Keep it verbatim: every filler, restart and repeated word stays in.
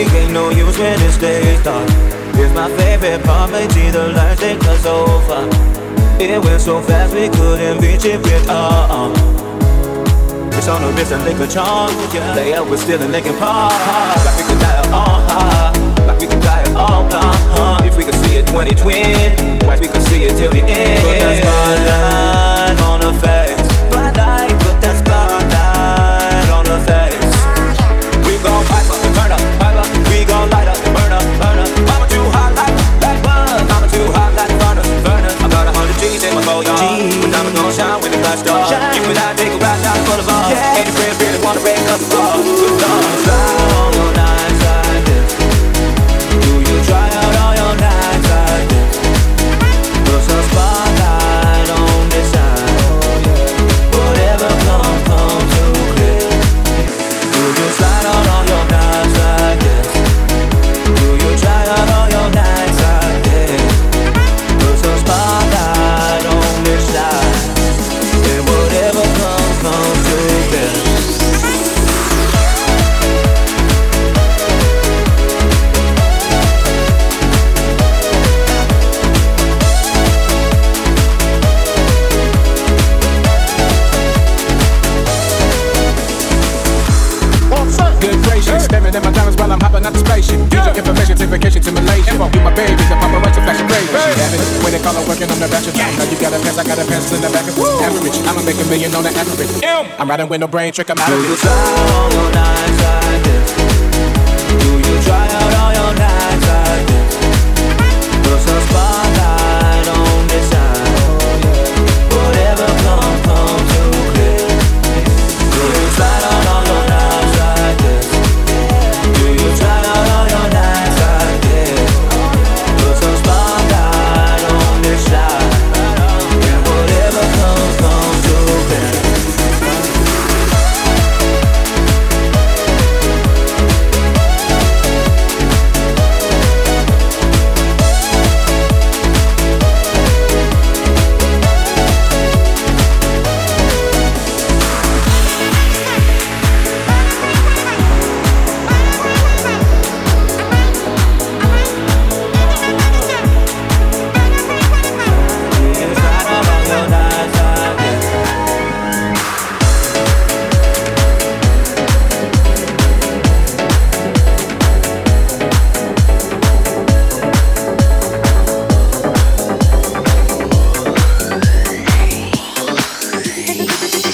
ain't no use when it stays dark. Here's my favorite part, may see the lights take us over. It went so fast we couldn't reach it with uh-uh. It's on the wrist and liquor charm, yeah. Lay up, we're still in Linkin Park. Like we could die all high, like we could die all uh-huh. If we could see it twenty twenty, twice we could see it till the end. Put that spotlight on the face, spotlight, put that spotlight on the face. We gon' pipe up, turn up, pipe up. We gon' light up, burn up, burn up. Mama too hot like blackwood, mama too hot like furnace, furnace. I got a hundred G's in my gold yard, but diamonds gon' shine when the flash starts. You and I take a ride down for the bar. And your friends really wanna break us apart. Good dog, fly all your nights like this. Do you try out all your nights like this? Put some spotlight on this side. Whatever comes, comes too clear. Do you slide out all your nights like this? Do you try out all your nights like this? Put some spotlight on this side. And whatever comes, comes too clear. Good gracious, staring at my diamonds while I'm hopping out the spaceship. Use your information, take vacation to Malaysia. You my baby, the paparazzi fashion crazy. When they call her working on the bachelor. Now you got a pass, I got a pass in the back of average. I'ma make a million on the average. I'm riding with no brain trick, I'm out of it. Do you try all your nights like this?